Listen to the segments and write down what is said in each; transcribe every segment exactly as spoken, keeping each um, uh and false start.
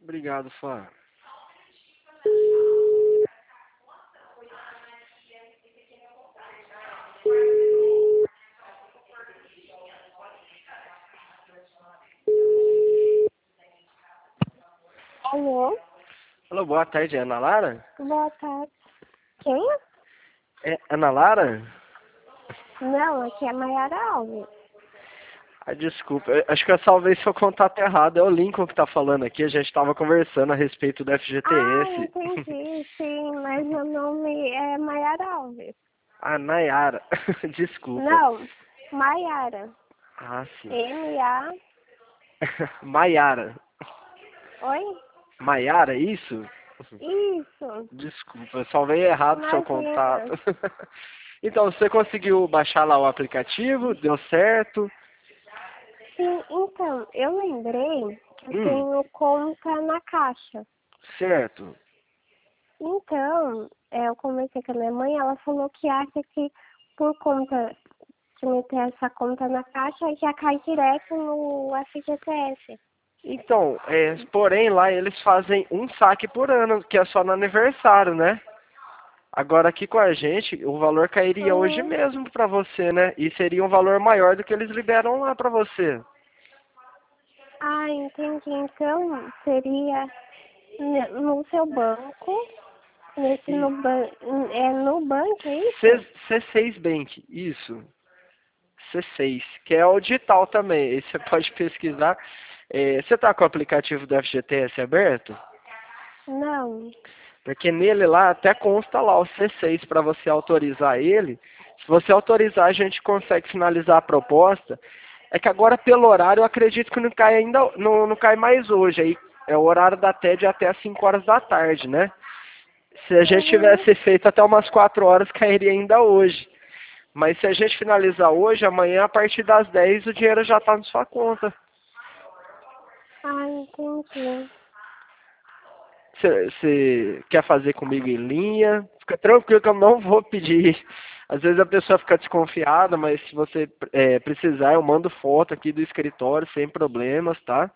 Obrigado, Fá. Alô? Alô, boa tarde, é Ana Lara? Boa tarde. Quem? É Ana Lara? Não, aqui é Maiara Alves. Ah, desculpa, eu acho que eu salvei seu contato errado. É o Lincoln que tá falando aqui. A gente estava conversando a respeito do Ah, F G T S. entendi, sim, mas meu nome é Maiara Alves. Ah, Nayara. Desculpa. Não, Maiara. Ah, sim. M A. Maiara. Oi? Maiara, isso? Isso, Desculpa, eu salvei errado seu imagina. contato. Então, você conseguiu baixar lá o aplicativo? Deu certo? Sim, então, eu lembrei que eu Hum, tenho conta na Caixa. certo. Então, é, eu conversei com a minha mãe, ela falou que acha que por conta de meter essa conta na Caixa já cai direto no F G T S. Então, é, porém lá eles fazem um saque por ano, que é só no aniversário, né? Agora aqui com a gente, o valor cairia hoje Uhum. mesmo pra você, né? E seria um valor maior do que eles liberam lá pra você. Ah, entendi. Então, seria ne- no seu banco, nesse E Nubank, é Nubank, é C, isso? C seis Bank, isso. C seis, que é o digital também. Aí você pode pesquisar. É, você tá com o aplicativo do F G T S aberto? Não. Porque nele lá até consta lá o C seis para você autorizar ele. Se você autorizar, a gente consegue finalizar a proposta. É que agora pelo horário eu acredito que não cai ainda, não, não cai mais hoje. Aí é o horário da T E D até às cinco horas da tarde, né? Se a gente Uhum. tivesse feito até umas quatro horas, cairia ainda hoje. Mas se a gente finalizar hoje, amanhã a partir das dez o dinheiro já está na sua conta. Ah, entendi. Você quer fazer comigo em linha? Fica tranquilo que eu não vou pedir. Às vezes a pessoa fica desconfiada, mas se você é, precisar, eu mando foto aqui do escritório sem problemas, tá?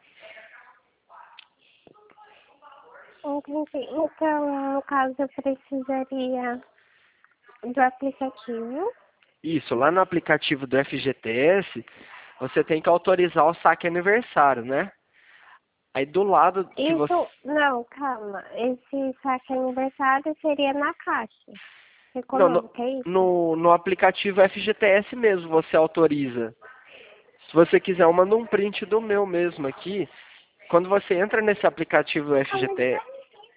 Entendi. Então, no caso, eu precisaria do aplicativo. Isso, lá no aplicativo do F G T S, você tem que autorizar o saque aniversário, né? Aí do lado que você... Isso, não, calma. Esse saque aniversário seria na Caixa Não, no, Econômica, é isso? no, no aplicativo F G T S mesmo você autoriza. Se você quiser, eu mando um print do meu mesmo aqui. Quando você entra nesse aplicativo Ah, mas F G T S,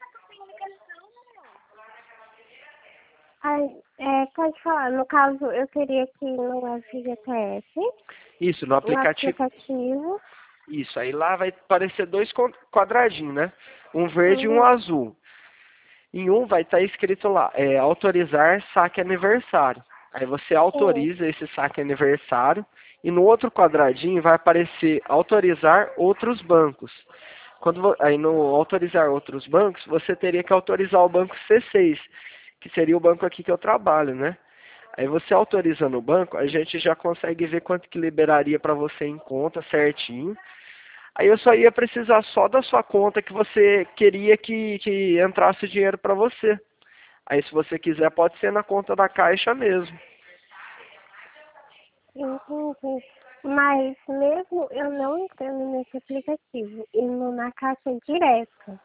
ai, é, pode falar. No caso, eu teria que ir no F G T S, isso, no no aplicativo, aplicativo. isso, aí lá vai aparecer dois con- quadradinhos, né? Um verde e um Uhum. azul. Em um vai estar escrito lá, é, autorizar saque aniversário. Aí você Sim, autoriza esse saque aniversário e no outro quadradinho vai aparecer autorizar outros bancos. Quando vo- aí no autorizar outros bancos, você teria que autorizar o banco C seis, que seria o banco aqui que eu trabalho, né? Aí você autorizando o banco, a gente já consegue ver quanto que liberaria para você em conta certinho. Aí eu só ia precisar só da sua conta que você queria que, que entrasse dinheiro para você. Aí se você quiser pode ser na conta da Caixa mesmo. entendi. Mas mesmo eu não entrando nesse aplicativo, indo na caixa direto,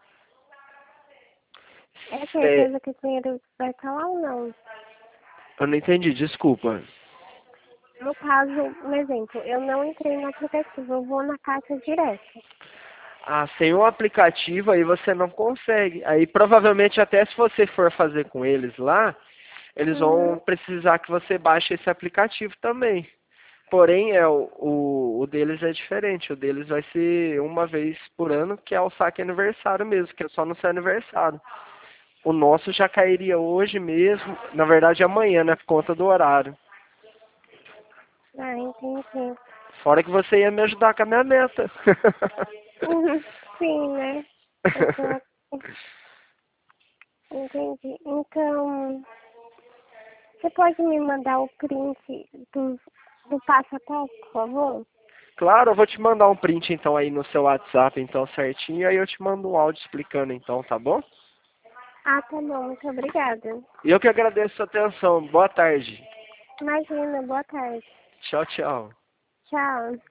é É, certeza que o dinheiro vai estar lá ou não? eu não entendi, desculpa. No caso, um exemplo, eu não entrei no aplicativo, eu vou na caixa direto. Ah, sem o aplicativo aí você não consegue. Aí provavelmente até se você for fazer com eles lá, eles vão Uhum. precisar que você baixe esse aplicativo também. Porém, é, o, o, o deles é diferente. O deles vai ser uma vez por ano, que é o saque aniversário mesmo, que é só no seu aniversário. O nosso já cairia hoje mesmo, na verdade amanhã, né, por conta do horário. Ah, entendi. Fora que você ia me ajudar com a minha meta. Uhum. Sim, né? Exato. Entendi. Então, você pode me mandar o print do, do passo a passo, por favor? Claro, eu vou te mandar um print então aí no seu WhatsApp, então certinho, aí eu te mando um áudio explicando então, tá bom? Ah, tá bom, muito obrigada. E eu que agradeço a sua atenção. Boa tarde. Imagina, boa tarde. Tchau, tchau. Tchau.